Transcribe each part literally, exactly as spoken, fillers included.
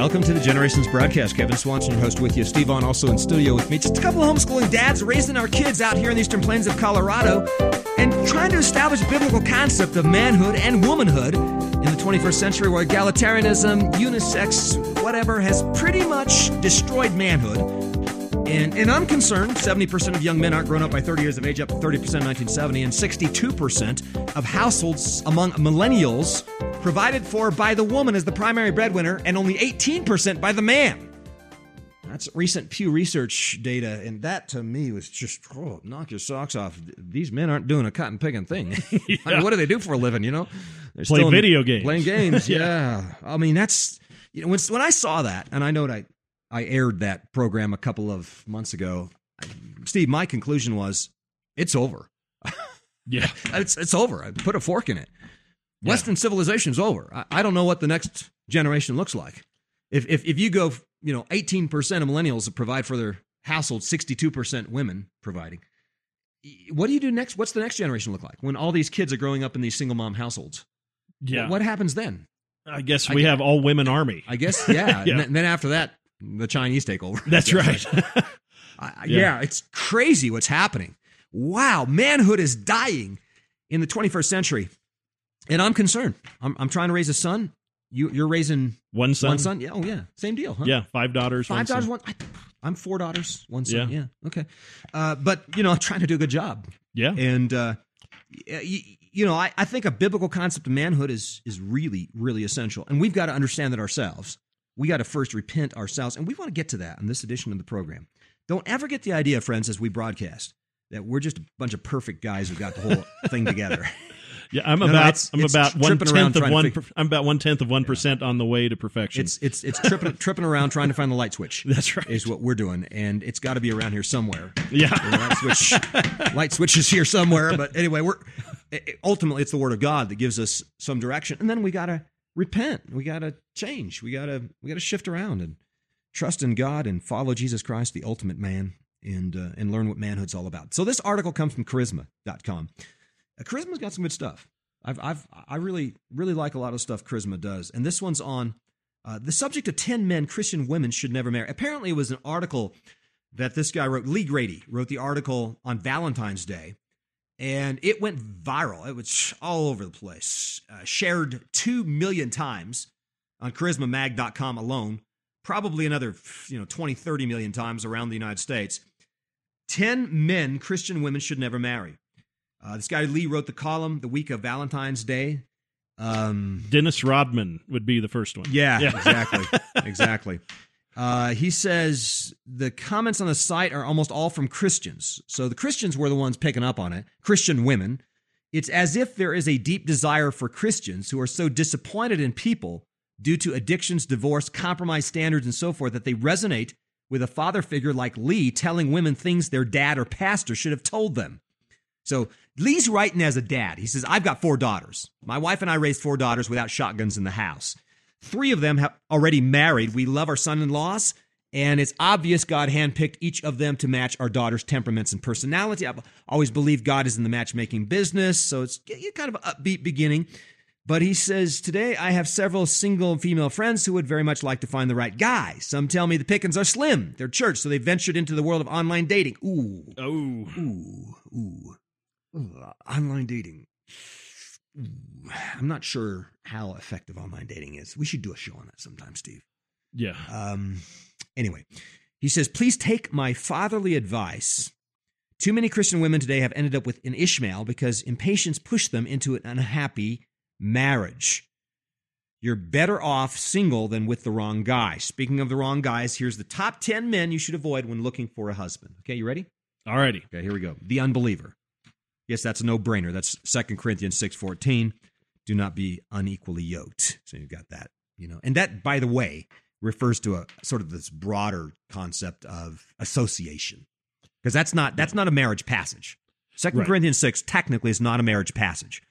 Welcome to the Generations Broadcast. Kevin Swanson, your host with you. Steve Vaughn also in studio with me. Just a couple of homeschooling dads raising our kids out here in the Eastern Plains of Colorado and trying to establish a biblical concept of manhood and womanhood in the twenty-first century where egalitarianism, unisex, whatever, has pretty much destroyed manhood. And, and I'm concerned, seventy percent of young men aren't grown up by thirty years of age, up to thirty percent in nineteen seventy, and sixty-two percent of households among millennials provided for by the woman as the primary breadwinner, and only eighteen percent by the man. That's recent Pew Research data, and that to me was just, oh, knock your socks off. These men aren't doing a cotton-picking thing. Yeah. I mean, what do they do for a living, you know? They're Play video in, games. Playing games, yeah. yeah. I mean, that's, you know, when, when I saw that, and I know that I, I aired that program a couple of months ago, Steve, my conclusion was, it's over. Yeah. it's, it's over. I put a fork in it. Western yeah. civilization's over. I, I don't know what the next generation looks like. If if if you go, you know, eighteen percent of millennials that provide for their household, sixty-two percent women providing. What do you do next? What's the next generation look like when all these kids are growing up in these single mom households? Yeah. What happens then? I guess we I, have all women army. I guess, yeah. yeah. And then after that, the Chinese take over. That's right. I, yeah. yeah, it's crazy what's happening. Wow, manhood is dying in the twenty-first century. And I'm concerned. I'm, I'm trying to raise a son. You, you're raising one son. One son. Yeah. Oh, yeah. Same deal. Huh? Yeah. Five daughters. Five one daughters. Son. One. I, I'm four daughters. One son. Yeah. yeah. Okay. Uh, but you know, I'm trying to do a good job. Yeah. And uh, you, you know, I, I think a biblical concept of manhood is is really, really essential, and we've got to understand that ourselves. We got to first repent ourselves, and we want to get to that in this edition of the program. Don't ever get the idea, friends, as we broadcast, that we're just a bunch of perfect guys who got the whole thing together. Yeah, I'm no, about no, it's, I'm it's about one tenth of one. Figure, I'm about one tenth of one percent yeah. on the way to perfection. It's it's it's tripping tripping around trying to find the light switch. That's right. Is what we're doing, and it's got to be around here somewhere. Yeah, the light switch, light switch is here somewhere. But anyway, we're ultimately it's the Word of God that gives us some direction, and then we got to repent. We got to change. We got to we got to shift around and trust in God and follow Jesus Christ, the ultimate man, and uh, and learn what manhood's all about. So this article comes from charisma dot com. Uh, Charisma's got some good stuff. I've, I've, I really, really like a lot of stuff Charisma does. And this one's on uh, the subject of ten men Christian women should never marry. Apparently it was an article that this guy wrote. Lee Grady wrote the article on Valentine's Day, and it went viral. It was all over the place. Uh, shared two million times on charisma mag dot com alone, probably another you know, twenty, thirty million times around the United States. ten men Christian women should never marry. Uh, this guy Lee wrote the column the week of Valentine's Day. Um, Dennis Rodman would be the first one. Yeah, yeah. exactly, exactly. Uh, he says the comments on the site are almost all from Christians. So the Christians were the ones picking up on it, Christian women. It's as if there is a deep desire for Christians who are so disappointed in people due to addictions, divorce, compromised standards, and so forth that they resonate with a father figure like Lee telling women things their dad or pastor should have told them. So Lee's writing as a dad. He says, I've got four daughters. My wife and I raised four daughters without shotguns in the house. Three of them have already married. We love our son-in-laws, and it's obvious God handpicked each of them to match our daughters' temperaments and personality. I've always believed God is in the matchmaking business, so it's kind of an upbeat beginning. But he says, today I have several single female friends who would very much like to find the right guy. Some tell me the pickings are slim. They're church, so they ventured into the world of online dating. Ooh. Oh. Ooh. Ooh. Ooh, online dating. Ooh, I'm not sure how effective online dating is. We should do a show on that sometime, Steve. Yeah. Um. Anyway, he says, please take my fatherly advice. Too many Christian women today have ended up with an Ishmael because impatience pushed them into an unhappy marriage. You're better off single than with the wrong guy. Speaking of the wrong guys, here's the top ten men you should avoid when looking for a husband. Okay, you ready? All righty. Okay, here we go. The unbeliever. Yes, that's a no-brainer. That's Second Corinthians six fourteen. Do not be unequally yoked. So you've got that, you know. And that, by the way, refers to a sort of this broader concept of association. Because that's not that's not a marriage passage. Second right. Corinthians six technically is not a marriage passage.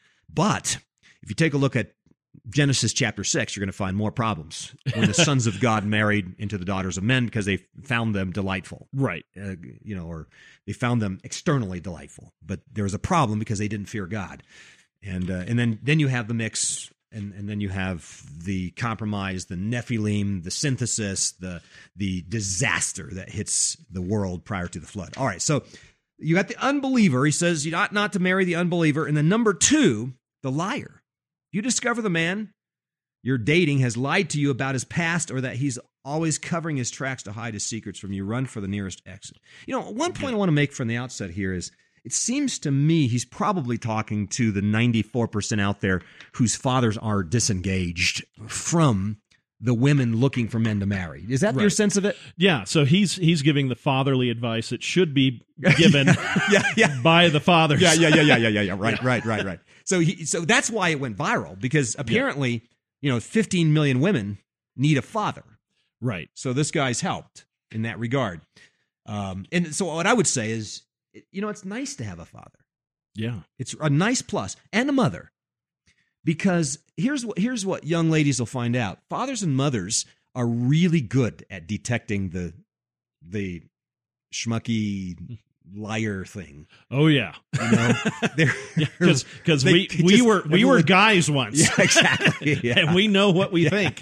But if you take a look at Genesis chapter six, you're going to find more problems when the sons of God married into the daughters of men because they found them delightful. Right. Uh, you know, or they found them externally delightful. But there was a problem because they didn't fear God. And uh, and then, then you have the mix and and then you have the compromise, the Nephilim, the synthesis, the the disaster that hits the world prior to the flood. All right, so you got the unbeliever. He says you ought not to marry the unbeliever. And then number two, the liar. You discover the man you're dating has lied to you about his past, or that he's always covering his tracks to hide his secrets from you. Run for the nearest exit. You know, one point I want to make from the outset here is, it seems to me he's probably talking to the ninety-four percent out there whose fathers are disengaged from the women looking for men to marry. Is that right. Your sense of it? Yeah, so he's he's giving the fatherly advice that should be given yeah, yeah. by the fathers. Yeah, yeah, yeah, yeah, yeah, yeah, yeah. Right, yeah. right, right, right. So he, so that's why it went viral, because apparently, yeah. you know, fifteen million women need a father. Right. So this guy's helped in that regard. Um, and so what I would say is, you know, it's nice to have a father. Yeah. It's a nice plus, and a mother. Because here's what here's what young ladies will find out. Fathers and mothers are really good at detecting the the schmucky liar thing. Oh yeah. You know? Because yeah, we we just, were we were guys once. Yeah, exactly. Yeah. And we know what we yeah. think.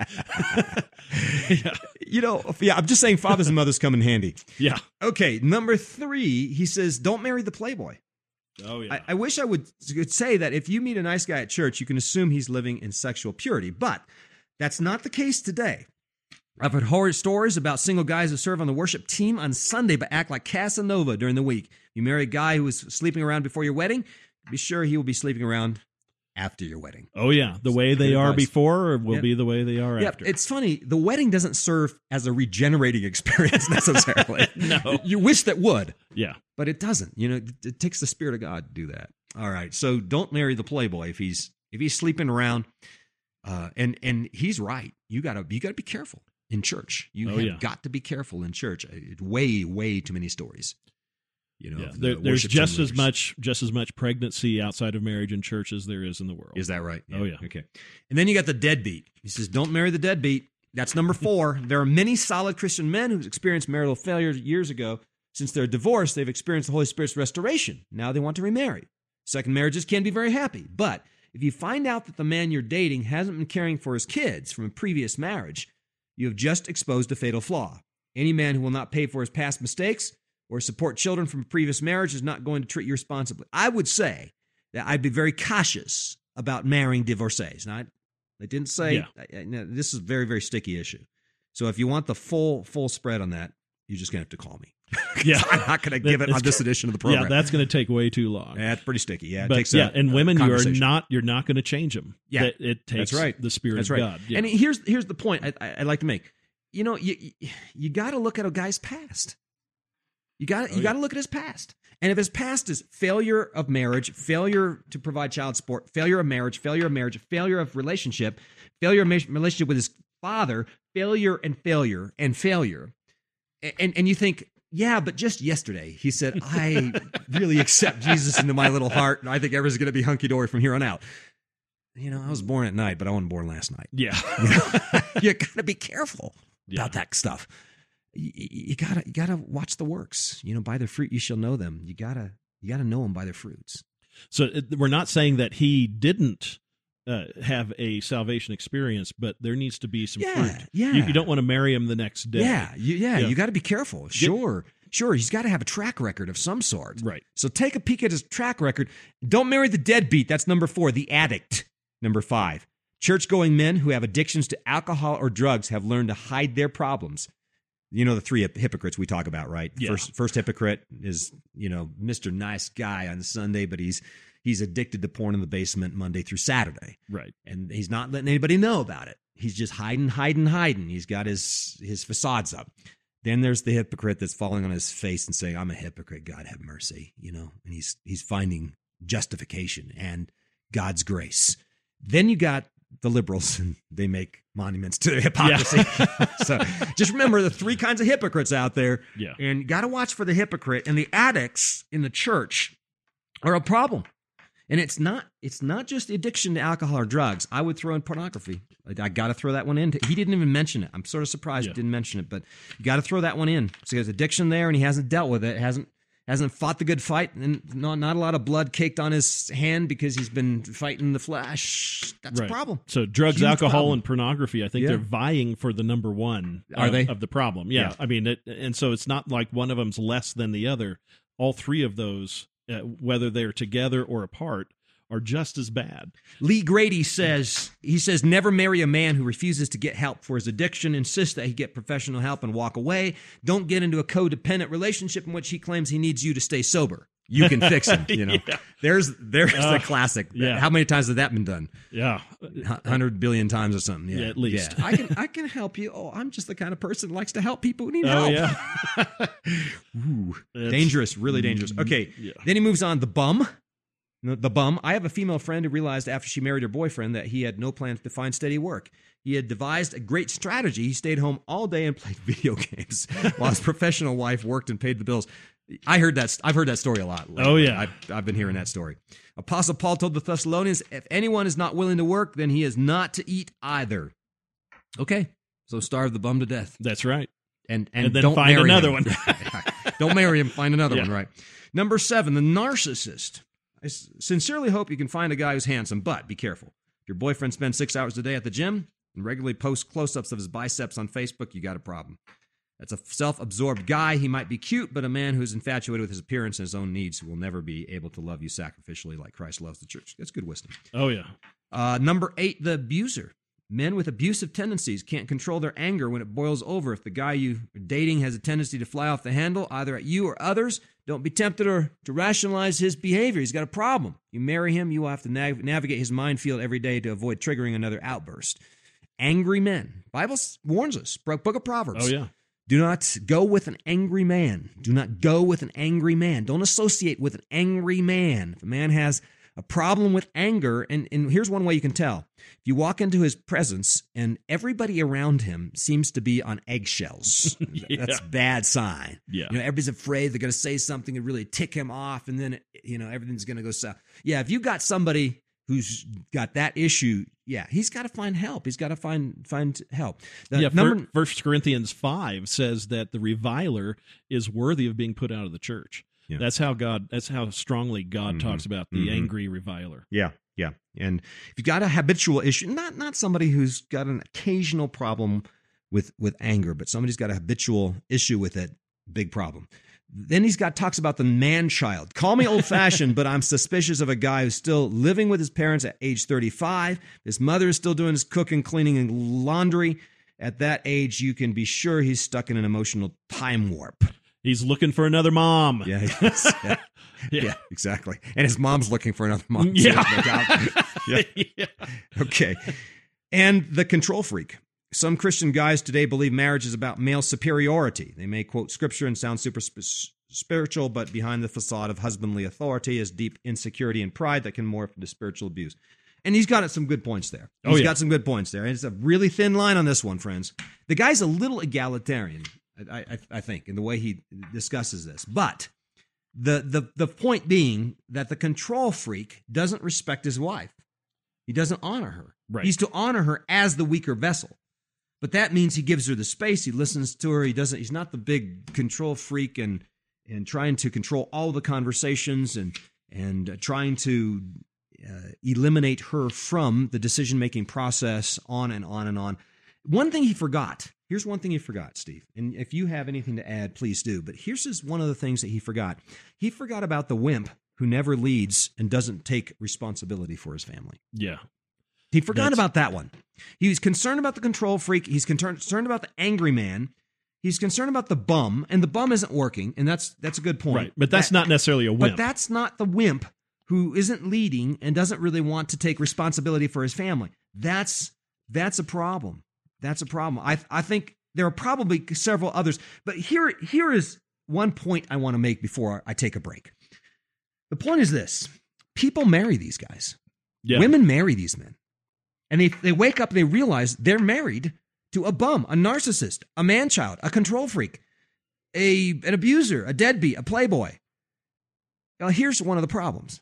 yeah. You know, yeah, I'm just saying fathers and mothers come in handy. Yeah. Okay, number three, he says, don't marry the playboy. Oh, yeah. I, I wish I would could say that if you meet a nice guy at church, you can assume he's living in sexual purity, but that's not the case today. I've heard horror stories about single guys who serve on the worship team on Sunday but act like Casanova during the week. You marry a guy who was sleeping around before your wedding, be sure he will be sleeping around after your wedding. Oh, yeah. The way they are before will yep. be the way they are yep. after. It's funny. The wedding doesn't serve as a regenerating experience necessarily. No. You wish that would. Yeah. But it doesn't. You know, it, it takes the Spirit of God to do that. All right. So don't marry the playboy if he's if he's sleeping around. Uh, and and he's right. You gotta you gotta be careful in church. You oh, have yeah. got to be careful in church. It, way way too many stories. You know, yeah. the there, there's just as much just as much pregnancy outside of marriage in church as there is in the world. Is that right? Yeah. Oh yeah. Okay. And then you got the deadbeat. He says, "Don't marry the deadbeat." That's number four. There are many solid Christian men who've experienced marital failure years ago. Since their divorce, they've experienced the Holy Spirit's restoration. Now they want to remarry. Second marriages can be very happy, but if you find out that the man you're dating hasn't been caring for his kids from a previous marriage, you have just exposed a fatal flaw. Any man who will not pay for his past mistakes or support children from a previous marriage is not going to treat you responsibly. I would say that I'd be very cautious about marrying divorcees. Now, I, I didn't say yeah. I, I, no, this is a very, very sticky issue. So if you want the full full spread on that, you're just going to have to call me. Yeah, I'm not going to give it on this edition of the program. Yeah, that's going to take way too long. Yeah, it's pretty sticky. Yeah, it but takes yeah, a, and women, a you are not you're not going to change them. Yeah, it, it takes that's right. the Spirit that's of right. God. Yeah. And here's here's the point I, I, I'd like to make. You know, you you got to look at a guy's past. You got oh, you got to yeah. look at his past. And if his past is failure of marriage, failure to provide child support, failure of marriage, failure of marriage, failure of relationship, failure of relationship with his father, failure and failure and failure, and and you think, yeah, but just yesterday he said, I really accept Jesus into my little heart, and I think everything's going to be hunky-dory from here on out. You know, I was born at night, but I wasn't born last night. Yeah. You know? You got to be careful yeah. about that stuff. You, you gotta you gotta watch the works. You know, by their fruit you shall know them. You gotta you gotta know them by their fruits. So it, we're not saying that he didn't uh, have a salvation experience, but there needs to be some yeah, fruit. Yeah, you, you don't want to marry him the next day. Yeah, you, yeah, yeah. you got to be careful. Sure, sure. He's got to have a track record of some sort. Right. So take a peek at his track record. Don't marry the deadbeat. That's number four. The addict. Number five. Church-going men who have addictions to alcohol or drugs have learned to hide their problems. You know the three hypocrites we talk about, right? Yeah. First, first hypocrite is, you know, Mister Nice Guy on Sunday, but he's he's addicted to porn in the basement Monday through Saturday. Right. And he's not letting anybody know about it. He's just hiding, hiding, hiding. He's got his his facades up. Then there's the hypocrite that's falling on his face and saying, I'm a hypocrite, God have mercy, you know, and he's he's finding justification and God's grace. Then you got the liberals, and they make monuments to their hypocrisy. Yeah. So just remember the three kinds of hypocrites out there. Yeah. And you got to watch for the hypocrite. And the addicts in the church are a problem. And it's not it's not just the addiction to alcohol or drugs. I would throw in pornography. I got to throw that one in. He didn't even mention it. I'm sort of surprised yeah. he didn't mention it, but you got to throw that one in. So there's addiction there, and he hasn't dealt with it. Hasn't hasn't fought the good fight, and not, not a lot of blood caked on his hand because he's been fighting the flesh. That's Right. a problem. So drugs, Huge alcohol, problem. and pornography, I think Yeah. they're vying for the number one Are of, they? of the problem. Yeah. Yeah. I mean, it, and so it's not like one of them's less than the other. All three of those, uh, whether they're together or apart, are just as bad. Lee Grady says, he says, never marry a man who refuses to get help for his addiction. Insist that he get professional help and walk away. Don't get into a codependent relationship in which he claims he needs you to stay sober. You can fix him, you know. Yeah. There's there's Uh, the classic. yeah. How many times has that been done? Yeah. A hundred billion times or something. Yeah, Yeah, at least. Yeah. I can I can help you. Oh, I'm just the kind of person that likes to help people who need Oh, help. yeah. Ooh, It's- dangerous, really dangerous. Okay, Yeah. then he moves on. The bum. The the bum. I have a female friend who realized after she married her boyfriend that he had no plans to find steady work. He had devised a great strategy. He stayed home all day and played video games while his professional wife worked and paid the bills. I heard that. I've heard that story a lot. lately. Oh, yeah. I've, I've been hearing that story. Apostle Paul told the Thessalonians, "If anyone is not willing to work, then he is not to eat either." Okay, so starve the bum to death, That's right. and and, And then don't find marry another him. one. Don't marry him. Find another Yeah. one. Right. Number seven, the narcissist. I s- sincerely hope you can find a guy who's handsome, but be careful. If your boyfriend spends six hours a day at the gym and regularly posts close-ups of his biceps on Facebook, you got a problem. That's a self-absorbed guy. He might be cute, but a man who's infatuated with his appearance and his own needs will never be able to love you sacrificially like Christ loves the church. That's good wisdom. Oh, yeah. Uh, number eight, the abuser. Men with abusive tendencies can't control their anger when it boils over. If the guy you are dating has a tendency to fly off the handle, either at you or others, don't be tempted or to rationalize his behavior. He's got a problem. You marry him, you will have to nav- navigate his minefield every day to avoid triggering another outburst. Angry men. Bible warns us. Book of Proverbs. Oh, yeah. Do not go with an angry man. Do not go with an angry man. Don't associate with an angry man. If a man has a problem with anger, and, and here's one way you can tell. If you walk into his presence and everybody around him seems to be on eggshells, Yeah. that's a bad sign. Yeah. You know, everybody's afraid they're going to say something and really tick him off, and then, you know, everything's going to go south. Yeah, if you got somebody who's got that issue, yeah, he's got to find help. He's got to find find help. The yeah, number, First Corinthians five says that the reviler is worthy of being put out of the church. Yeah. That's how God. That's how strongly God Mhm. talks about the Mhm. angry reviler. Yeah, yeah. And if you've got a habitual issue, not not somebody who's got an occasional problem with with anger, but somebody's got a habitual issue with it, big problem. Then he's got talks about the man child. Call me old fashioned, but I'm suspicious of a guy who's still living with his parents at age thirty-five. His mother is still doing his cooking, cleaning, and laundry. At that age, you can be sure he's stuck in an emotional time warp. He's looking for another mom. Yeah, he is. yeah. Yeah. yeah, exactly. And his mom's looking for another mom. too, Yeah. no doubt. Yeah. Yeah. Okay. And the control freak. Some Christian guys today believe marriage is about male superiority. They may quote scripture and sound super sp- spiritual, but behind the facade of husbandly authority is deep insecurity and pride that can morph into spiritual abuse. And he's got some good points there. He's Oh, yeah. got some good points there. And it's a really thin line on this one, friends. The guy's a little egalitarian, I, I, I think, in the way he discusses this. But the, the, the point being that the control freak doesn't respect his wife. He doesn't honor her. Right. He's to honor her as the weaker vessel. But that means he gives her the space. He listens to her. He doesn't. He's not the big control freak and and trying to control all the conversations and and uh, trying to uh, eliminate her from the decision making process. On and on and on. One thing he forgot. Here's one thing he forgot, Steve. And if you have anything to add, please do. But here's just one of the things that he forgot. He forgot about the wimp who never leads and doesn't take responsibility for his family. Yeah. He forgot That's- about that one. He was concerned about the control freak. He's concerned concerned about the angry man. He's concerned about the bum, and the bum isn't working, and that's that's a good point. Right. But that's That- not necessarily a But wimp. that's not the wimp who isn't leading and doesn't really want to take responsibility for his family. That's that's a problem. That's a problem. I I think there are probably several others, but here here is one point I want to make before I take a break. The point is this: people marry these guys. yeah. Women marry these men. And they, they wake up and they realize they're married to a bum, a narcissist, a man-child, a control freak, a an abuser, a deadbeat, a playboy. Now, here's one of the problems.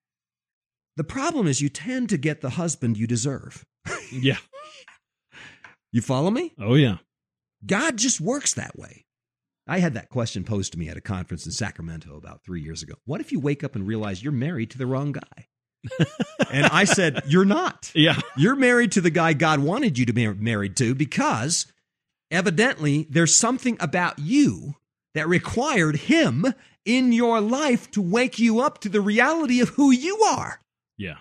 The problem is you tend to get the husband you deserve. Yeah. You follow me? Oh, yeah. God just works that way. I had that question posed to me at a conference in Sacramento about three years ago. What if you wake up and realize you're married to the wrong guy? And I said, you're not. Yeah. You're married to the guy God wanted you to be married to, because evidently there's something about you that required him in your life to wake you up to the reality of who you are. Yeah.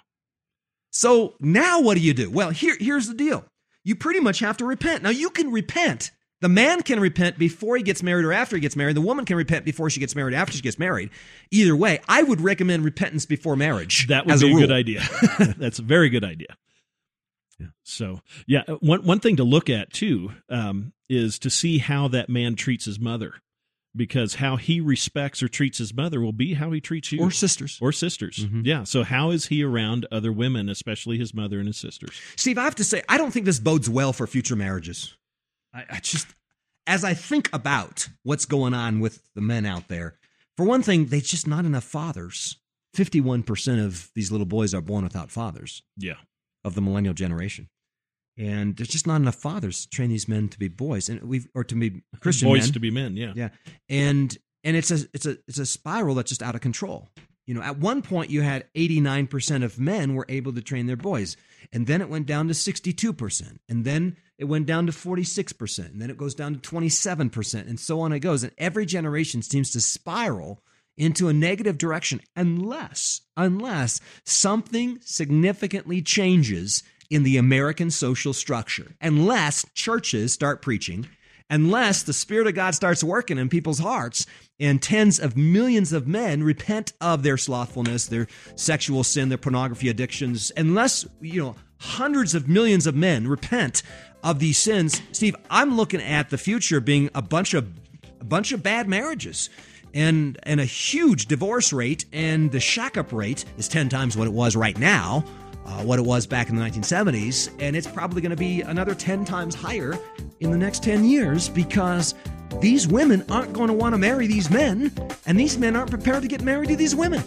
So now what do you do? Well, here, here's the deal. You pretty much have to repent. Now, you can repent. The man can repent before he gets married or after he gets married. The woman can repent before she gets married, after she gets married. Either way, I would recommend repentance before marriage. That would as be a, a rule. good idea. That's a very good idea. Yeah. So, yeah, one one thing to look at, too, um, is to see how that man treats his mother. Because how he respects or treats his mother will be how he treats you. Or sisters. Or sisters. Mm-hmm. Yeah. So how is he around other women, especially his mother and his sisters? Steve, I have to say, I don't think this bodes well for future marriages. I, I just, as I think about what's going on with the men out there, for one thing, there's just not enough fathers. fifty-one percent of these little boys are born without fathers. Yeah. Of the millennial generation. And there's just not enough fathers to train these men to be boys, and we or to be Christian boys men. to be men. Yeah, yeah, and and it's a it's a it's a spiral that's just out of control. You know, at one point you had eighty-nine percent of men were able to train their boys, and then it went down to sixty-two percent, and then it went down to forty-six percent, and then it goes down to twenty-seven percent, and so on it goes. And every generation seems to spiral into a negative direction unless unless something significantly changes in the American social structure, unless churches start preaching, unless the Spirit of God starts working in people's hearts and tens of millions of men repent of their slothfulness, their sexual sin, their pornography addictions, unless, you know, hundreds of millions of men repent of these sins, Steve, I'm looking at the future being a bunch of a bunch of bad marriages. And and a huge divorce rate, and the shack-up rate is ten times what it was right now. Uh, what it was back in the nineteen seventies, and it's probably going to be another ten times higher in the next ten years, because these women aren't going to want to marry these men, and these men aren't prepared to get married to these women.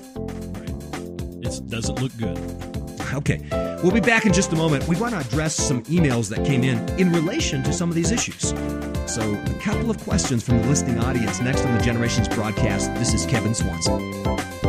Right. It doesn't look good. Okay, we'll be back in just a moment. We want to address some emails that came in in relation to some of these issues. So a couple of questions from the listening audience next on the Generations broadcast. This is Kevin Swanson.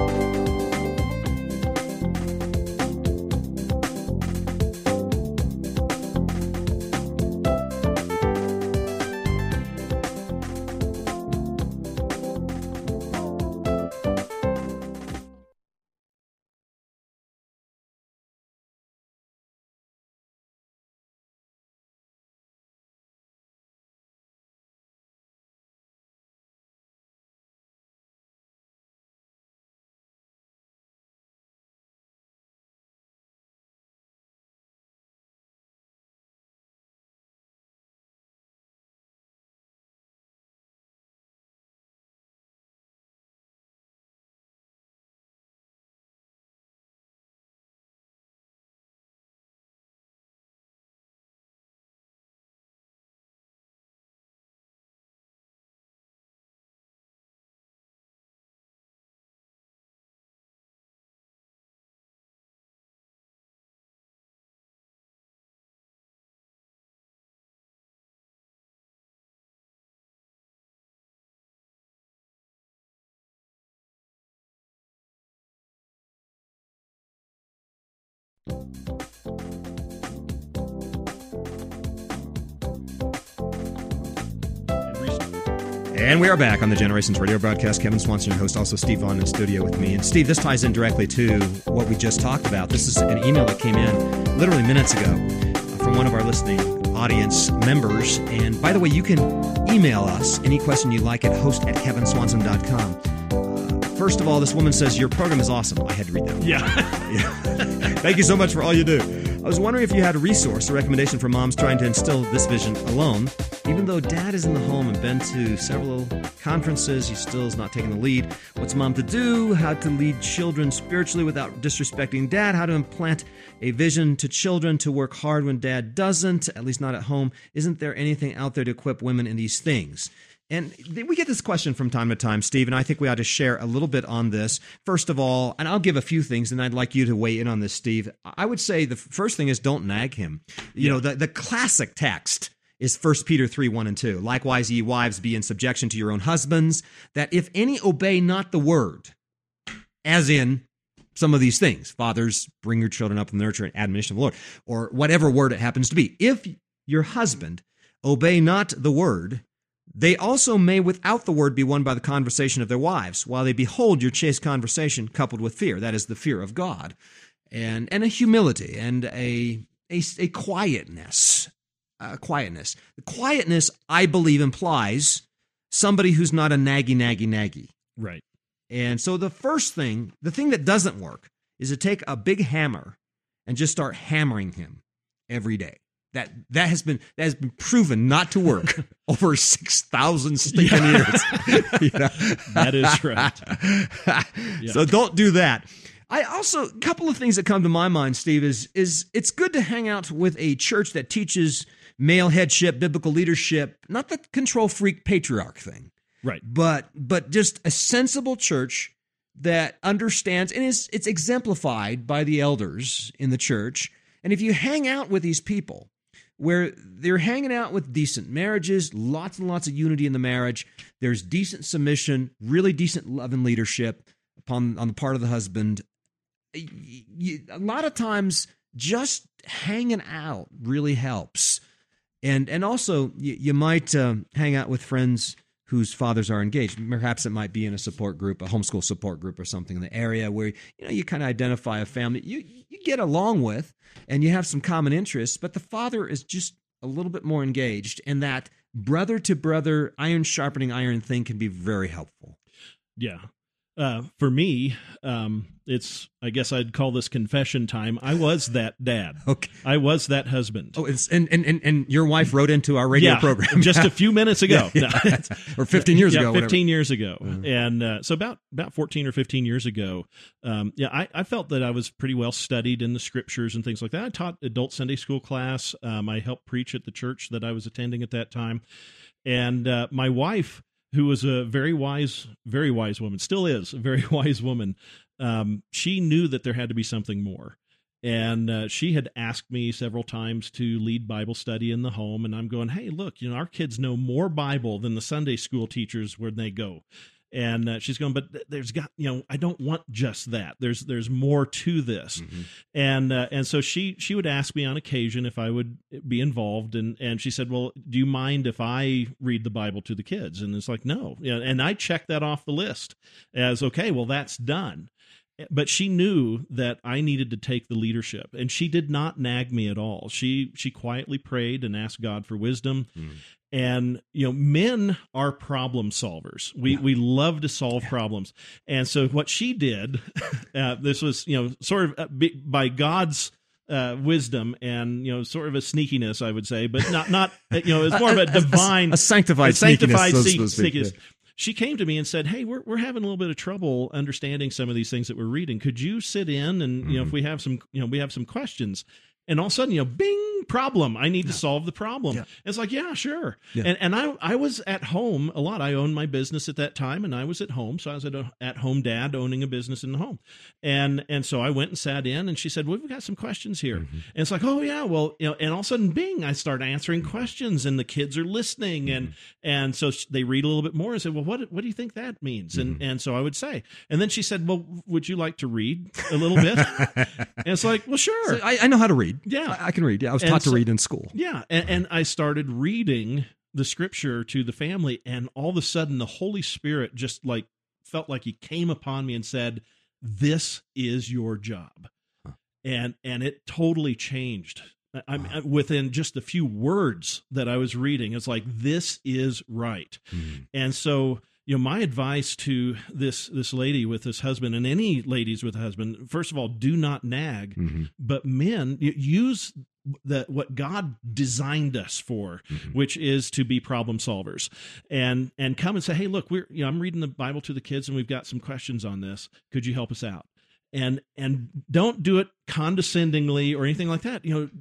And we are back on the Generations Radio broadcast. Kevin Swanson, your host, also Steve Vaughn in studio with me. And Steve, this ties in directly to what we just talked about. This is an email that came in literally minutes ago from one of our listening audience members. And by the way, you can email us any question you'd like at host at kevin swanson dot com. Uh, first of all, this woman says, your program is awesome. I had to read that one. Yeah. yeah. Thank you so much for all you do. I was wondering if you had a resource, a recommendation for moms trying to instill this vision alone. Even though dad is in the home and been to several conferences, he still is not taking the lead. What's mom to do? How to lead children spiritually without disrespecting dad? How to implant a vision to children to work hard when dad doesn't, at least not at home? Isn't there anything out there to equip women in these things? And we get this question from time to time, Steve, and I think we ought to share a little bit on this. First of all, and I'll give a few things, and I'd like you to weigh in on this, Steve. I would say the first thing is don't nag him. You yeah. know, the, the classic text is First Peter three, one and two. Likewise, ye wives, be in subjection to your own husbands, that if any obey not the word, as in some of these things, fathers, bring your children up in the nurture and admonition of the Lord, or whatever word it happens to be. If your husband obey not the word, they also may without the word be won by the conversation of their wives, while they behold your chaste conversation coupled with fear. That is the fear of God, and, and a humility, and a, a, a quietness. Uh, quietness. The quietness, I believe, implies somebody who's not a naggy, naggy, naggy. Right. And so the first thing, the thing that doesn't work, is to take a big hammer and just start hammering him every day. That that has been that has been proven not to work over six thousand stinking Yeah. years. You know? That is right. Yeah. So don't do that. I also, a couple of things that come to my mind, Steve, is is it's good to hang out with a church that teaches male headship, biblical leadership, not the control freak patriarch thing. Right. But but just a sensible church that understands, and is it's exemplified by the elders in the church. And if you hang out with these people, where they're hanging out with decent marriages, lots and lots of unity in the marriage, there's decent submission, really decent love and leadership upon on the part of the husband. You, a lot of times, just hanging out really helps. And and also, you, you might uh, hang out with friends whose fathers are engaged. Perhaps it might be in a support group, a homeschool support group or something in the area where, you know, you kind of identify a family you, you get along with and you have some common interests, but the father is just a little bit more engaged, and that brother to brother, iron sharpening iron thing can be very helpful. Yeah. Uh, for me, um, it's, I guess I'd call this confession time. I was that dad. Okay. I was that husband. Oh, it's, and, and, and, and your wife wrote into our radio yeah, program. just a few minutes ago. Yeah, No. yeah. Or fifteen years yeah, ago. fifteen whatever. years ago. Mhm. And uh, so about, about fourteen or fifteen years ago, um, yeah, I, I felt that I was pretty well studied in the scriptures and things like that. I taught adult Sunday school class. Um, I helped preach at the church that I was attending at that time. And uh, my wife, who was a very wise, very wise woman, still is a very wise woman, um, she knew that there had to be something more. And uh, she had asked me several times to lead Bible study in the home. And I'm going, hey, look, you know, our kids know more Bible than the Sunday school teachers when they go. And uh, she's going, but there's got, you know, I don't want just that. There's there's more to this. Mm-hmm. And uh, and so she she would ask me on occasion if I would be involved. And, and she said, well, do you mind if I read the Bible to the kids? And it's like, no. You know, and I checked that off the list as, okay, well, that's done. But she knew that I needed to take the leadership, and she did not nag me at all. She she quietly prayed and asked God for wisdom. Mm. And, you know, men are problem solvers. We yeah. we love to solve yeah. problems. And so what she did, uh, this was, you know, sort of by God's uh, wisdom and, you know, sort of a sneakiness, I would say, but not, not you know, it's more of a divine, a, a sanctified, a sanctified sneakiness. sneakiness. She came to me and said, hey, we're we're having a little bit of trouble understanding some of these things that we're reading. Could you sit in and, mm-hmm. you know, if we have some, you know, we have some questions. And all of a sudden, you know, bing, problem. I need yeah. to solve the problem. Yeah. It's like, yeah, sure. Yeah. And and I I was at home a lot. I owned my business at that time, and I was at home. So I was at a at home dad owning a business in the home. And and so I went and sat in, and she said, well, we've got some questions here. Mm-hmm. And it's like, oh, yeah, well, you know, and all of a sudden, bing, I start answering questions, and the kids are listening. Mm-hmm. And and so they read a little bit more and say, well, what what do you think that means? Mm-hmm. And and so I would say. And then she said, well, would you like to read a little bit? And it's like, well, sure. So I, I know how to read. Yeah. I, I can read. Yeah, I was taught and to so, read in school. Yeah, and, and I started reading the scripture to the family, and all of a sudden the Holy Spirit just like felt like he came upon me and said, this is your job. Huh. And and it totally changed. I mean, wow. Within just a few words that I was reading, it's like, this is right. Mm-hmm. And so, you know, my advice to this this lady with this husband, and any ladies with a husband, first of all, do not nag, mm-hmm. but men, use the what God designed us for, mm-hmm. which is to be problem solvers, and and come and say, hey, look, we're you know, I'm reading the Bible to the kids, and we've got some questions on this. Could you help us out? And and don't do it condescendingly or anything like that. You know,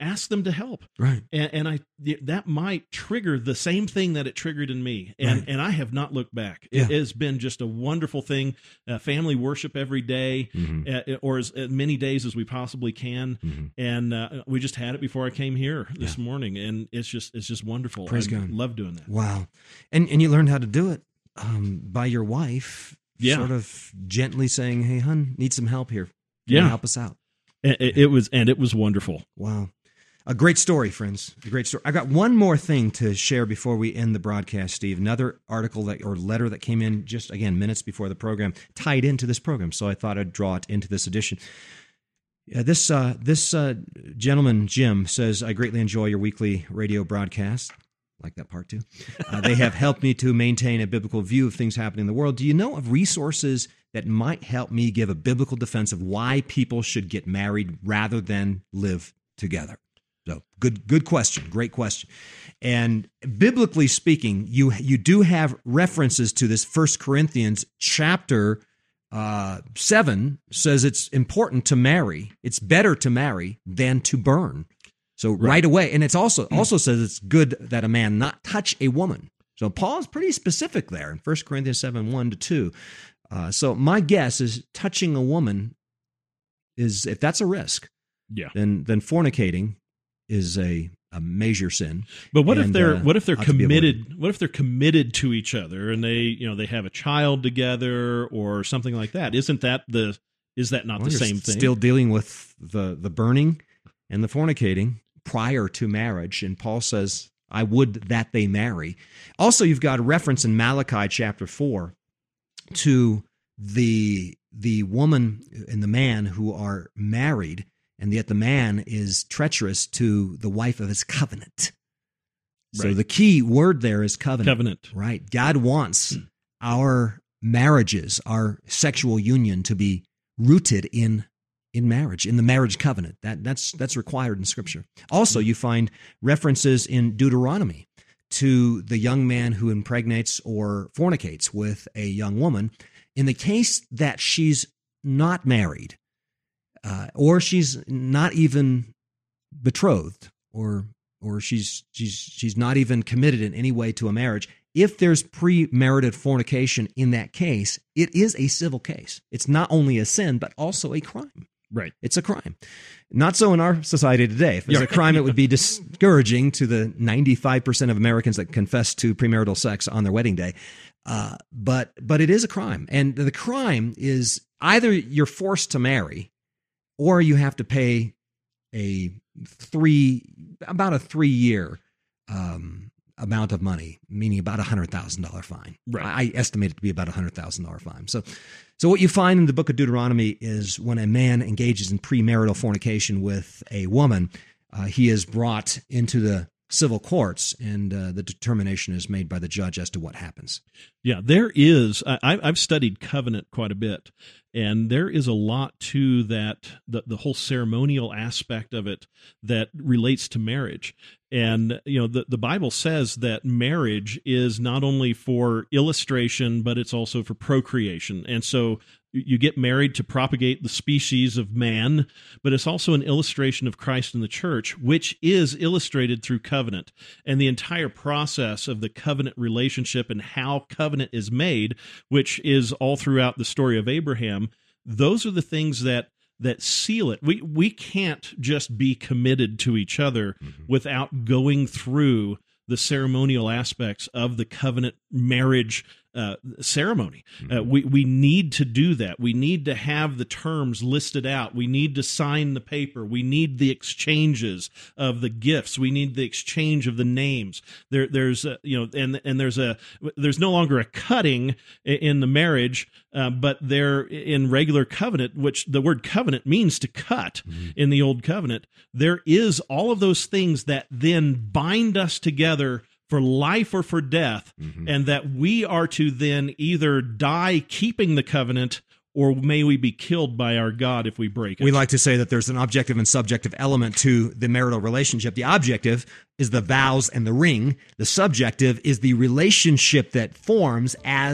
ask them to help. Right. And, and I that might trigger the same thing that it triggered in me. And Right. and I have not looked back. Yeah. It has been just a wonderful thing. Uh, family worship every day, Mm-hmm. uh, or as, as many days as we possibly can. Mm-hmm. And uh, we just had it before I came here this Yeah. morning, and it's just it's just wonderful. Praise I God. love doing that. Wow. And and you learned how to do it um, by your wife Yeah. sort of gently saying, "Hey, hun, need some help here. Can you Yeah. help us out?" It, it, it was and it was wonderful. Wow. A great story, friends. A great story. I got one more thing to share before we end the broadcast, Steve. Another article that or letter that came in just, again, minutes before the program, tied into this program. So I thought I'd draw it into this edition. Yeah, this uh, this uh, gentleman, Jim, says, "I greatly enjoy your weekly radio broadcast." Like that part too. Uh, they have helped me to maintain a biblical view of things happening in the world. Do you know of resources that might help me give a biblical defense of why people should get married rather than live together? So good, good question. Great question. And biblically speaking, you you do have references to this. First Corinthians chapter uh, seven says it's important to marry. It's better to marry than to burn. So right, right away, and it's also also says it's good that a man not touch a woman. So Paul's pretty specific there in First Corinthians seven, one to two. Uh, so my guess is touching a woman is, if that's a risk, Yeah. then then fornicating is a, a major sin. But what And, if they're uh, what if they're ought to be committed? What if they're committed to each other and they you know they have a child together or something like that? Isn't that the is that not Well, the you're same thing? Still dealing with the the burning and the fornicating prior to marriage, and Paul says, "I would that they marry." Also, you've got a reference in Malachi chapter four to the the woman and the man who are married, and yet the man is treacherous to the wife of his covenant. So Right. the key word there is covenant. Covenant. Right. God wants our marriages, our sexual union to be rooted in in marriage, in the marriage covenant. That that's that's required in Scripture. Also, you find references in Deuteronomy to the young man who impregnates or fornicates with a young woman. In the case that she's not married, uh, or she's not even betrothed, or or she's she's she's not even committed in any way to a marriage, if there's premarital fornication in that case, it is a civil case. It's not only a sin, but also a crime. Right. It's a crime. Not so in our society today. If it's a crime, it would be discouraging to the ninety-five percent of Americans that confess to premarital sex on their wedding day. Uh, but but it is a crime. And the crime is either you're forced to marry or you have to pay a three, about a three-year um, amount of money, meaning about a one hundred thousand dollars fine. Right. I estimate it to be about a one hundred thousand dollars fine. So so what you find in the book of Deuteronomy is when a man engages in premarital fornication with a woman, uh, he is brought into the civil courts, and uh, the determination is made by the judge as to what happens. Yeah, there is. I, I've studied covenant quite a bit, and there is a lot to that, the, the whole ceremonial aspect of it that relates to marriage. And, you know, the, the Bible says that marriage is not only for illustration, but it's also for procreation. And so you get married to propagate the species of man, but it's also an illustration of Christ and the church, which is illustrated through covenant. And the entire process of the covenant relationship and how covenant is made, which is all throughout the story of Abraham, those are the things that that seal it. We we can't just be committed to each other mm-hmm. without going through the ceremonial aspects of the covenant marriage uh, ceremony. Mm-hmm. Uh, we, we need to do that. We need to have the terms listed out. We need to sign the paper. We need the exchanges of the gifts. We need the exchange of the names. There, there's a, you know, and and there's a there's no longer a cutting in the marriage, uh, but there in regular covenant, which the word covenant means to cut mm-hmm. in the old covenant. There is all of those things that then bind us together for life or for death, mm-hmm. and that we are to then either die keeping the covenant, or may we be killed by our God if we break it. We like to say that there's an objective and subjective element to the marital relationship. The objective is the vows and the ring. The subjective is the relationship that forms as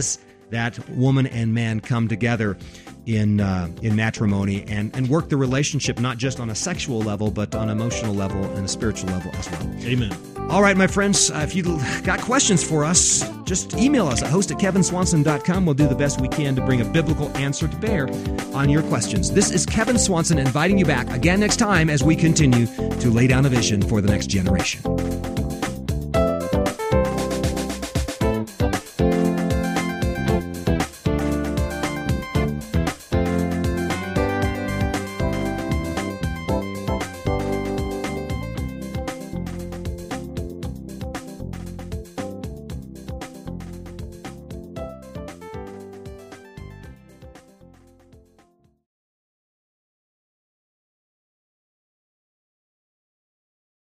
that woman and man come together in uh, in matrimony and, and work the relationship not just on a sexual level, but on an emotional level and a spiritual level as well. Amen. All right, my friends, uh, if you've got questions for us, just email us at host at kevin swanson dot com. We'll do the best we can to bring a biblical answer to bear on your questions. This is Kevin Swanson inviting you back again next time as we continue to lay down a vision for the next generation.